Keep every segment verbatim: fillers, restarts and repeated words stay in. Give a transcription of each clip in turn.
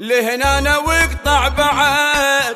لهنا انا واقطع بعد،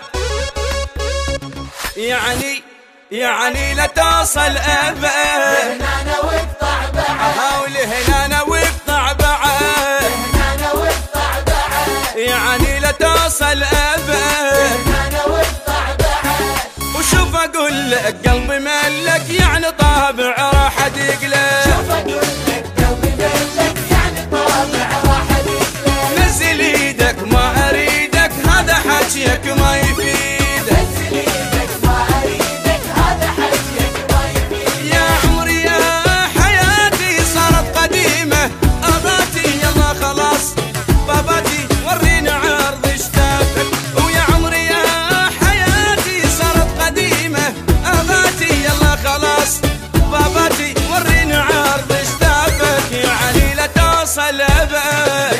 يعني يعني لا توصل ابد. لهنا انا واقطع بعد، ولهنا انا واقطع بعد، لهنا انا واقطع بعد، يعني لا توصل ابد. لهنا انا واقطع بعد. وشوف اقول لك قلبي ملك، يعني طابع راح ادق له. شوف اقول لك قلبي ملك، يعني طابع راح ادق له. نزل ايدك ما اريدك، هذا حكيك ما يفيدك. نزل ايدك ما اريدك، هذا حكيك ما يفيدك. يا عمري يا حياتي صارت قديمة، أباتي يلا خلاص باباتي ورينا عرض اشتافك. ويا عمري يا حياتي صارت قديمة، أباتي يلا خلاص باباتي ورينا عرض اشتافك. يعني لا توصل أبد،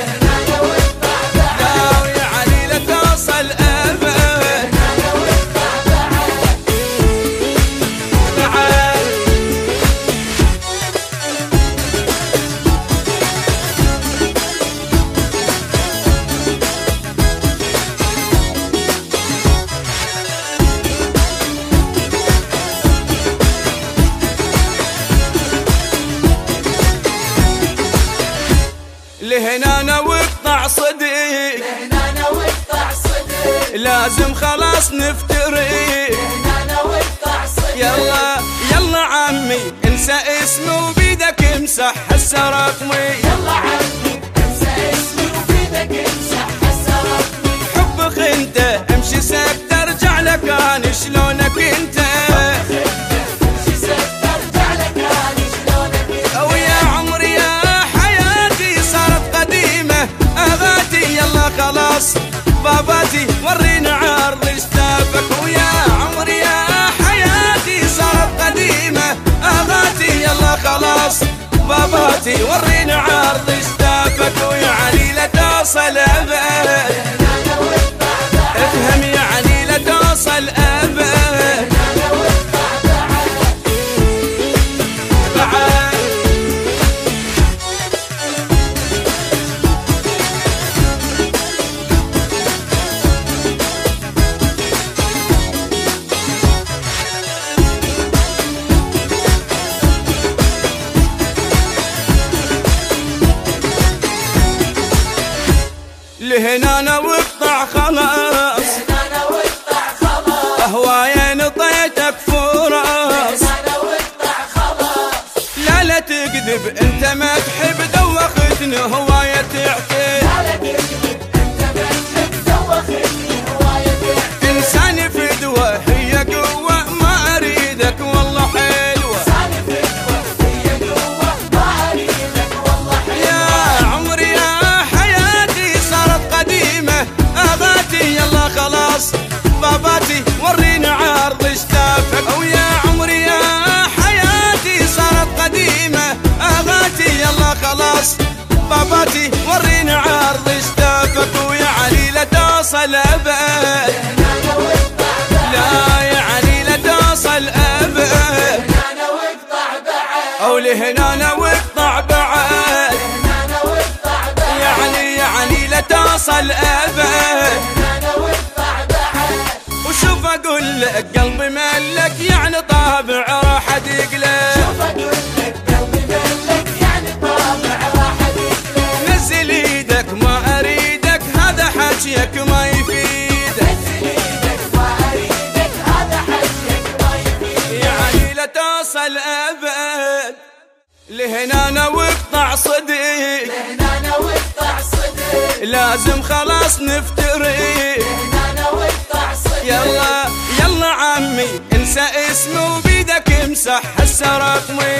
لا يعني لا توصل أبد. لهنا انا واقطع صدق، لهنا انا واقطع صدق، لازم خلاص نفترق. لهنا انا واقطع صدق. يلا يلا عمي انسى اسمي وبيدك امسح هسه رقمي. يلا عمي انسى اسمي وبيدك امسح هسه رقمي. حبك انت امشي سكت ارجع لك انا شلونك انت. امشي سكت ارجع لك انا شلونك انت. ويا عمري يا حياتي صارت قديمة، أباتي يلا خلاص باباتي ورينا عرض اشتافك. ويا عمري يا حياتي صارت قديمة، أباتي يلا خلاص باباتي ورينا عرض اشتافك. ويعني لا توصل أبد، افهم يعني لا توصل أبد. بعد لهنا انا واقطع خلاص، لهنا انا واقطع خلاص. اهوايا نطيتك فرص. لهنا انا واقطع خلاص. لا لا تكذب انت ما تحب، دوختني هواية تعتي. لا لا تكذب انت ما تحب، دوختني هواية تعتي. انساني فدوة هي قوة، ما اريدك والله حلوة. انساني فدوة هي قوة، ما اريدك والله حلوة. يا عمري يا حياتي صارت قديمة، أباتي يلا خلاص باباتي ورينا عرض اشتافك. ويا عمري يا حياتي صارت قديمة، أباتي يلا خلاص باباتي ورينا عرض اشتافك. ويعني لا توصل أبد، لا يعني لا توصل أبد. لهنا انا واقطع بعد، أو لهنا أنا واقطع بعد، لهنا انا واقطع بعد. يعني يعني لا توصل أبد. لهنا انا واقطع بعد. وشوف اقول لك قلبي ملك، يعني طابع راح ادق له. شوف اقول لك قلبي ملك، يعني طابع راح ادق له. نزل ايدك ما اريدك، هذا حكيك ما يفيدك. نزل ايدك ما اريدك، هذا حكيك ما يفيدك. يعني لا توصل ابد. لهنا انا واقطع صدق، لهنا انا واقطع صدق، لازم خلاص نفترق. لهنا انا واقطع صدق. يلا يلا عمي انسى اسمي وبيدك امسح هسه رقمي.